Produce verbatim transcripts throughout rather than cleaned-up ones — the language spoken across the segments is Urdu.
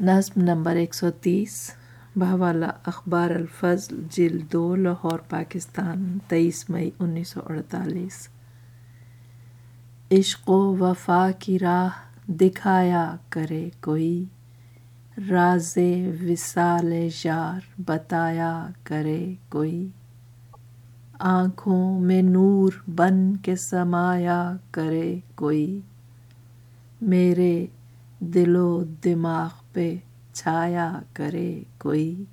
نظم نمبر ایک سو تیس بحوالہ اخبار الفضل جلد دو لاہور پاکستان تیئیس مئی انیس سو اڑتالیس۔ عشق و وفا کی راہ دکھایا کرے کوئی، راز وصال یار بتایا کرے کوئی، آنکھوں میں نور بن کے سمایا کرے کوئی، میرے دل و دماغ پہ چھایا کرے کوئی،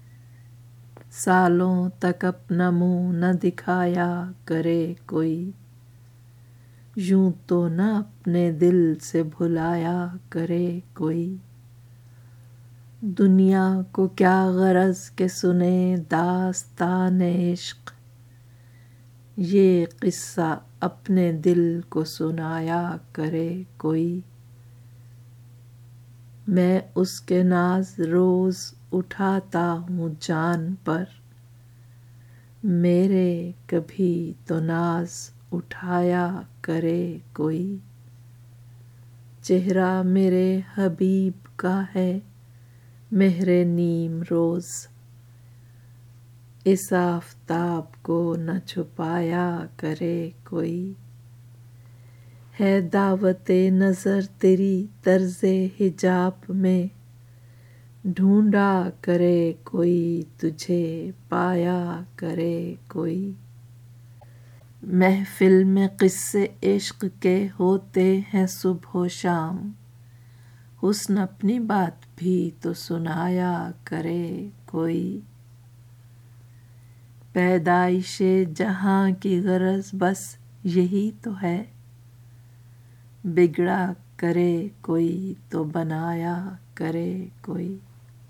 سالوں تک اپنا منہ نہ دکھایا کرے کوئی، یوں تو نہ اپنے دل سے بھلایا کرے کوئی، دنیا کو کیا غرض کہ سنے داستان عشق، یہ قصہ اپنے دل کو سنایا کرے کوئی، میں اس کے ناز روز اٹھاتا ہوں جان پر، میرے کبھی تو ناز اٹھایا کرے کوئی، چہرہ میرے حبیب کا ہے مہر نیم روز، اس آفتاب کو نہ چھپایا کرے کوئی، ہے دعوت نظر تیری طرز حجاب میں، ڈھونڈا کرے کوئی تجھے پایا کرے کوئی، محفل میں قصے عشق کے ہوتے ہیں صبح و شام، حسن اپنی بات بھی تو سنایا کرے کوئی، پیدائش جہاں کی غرض بس یہی تو ہے، بگڑا کرے کوئی تو بنایا کرے کوئی۔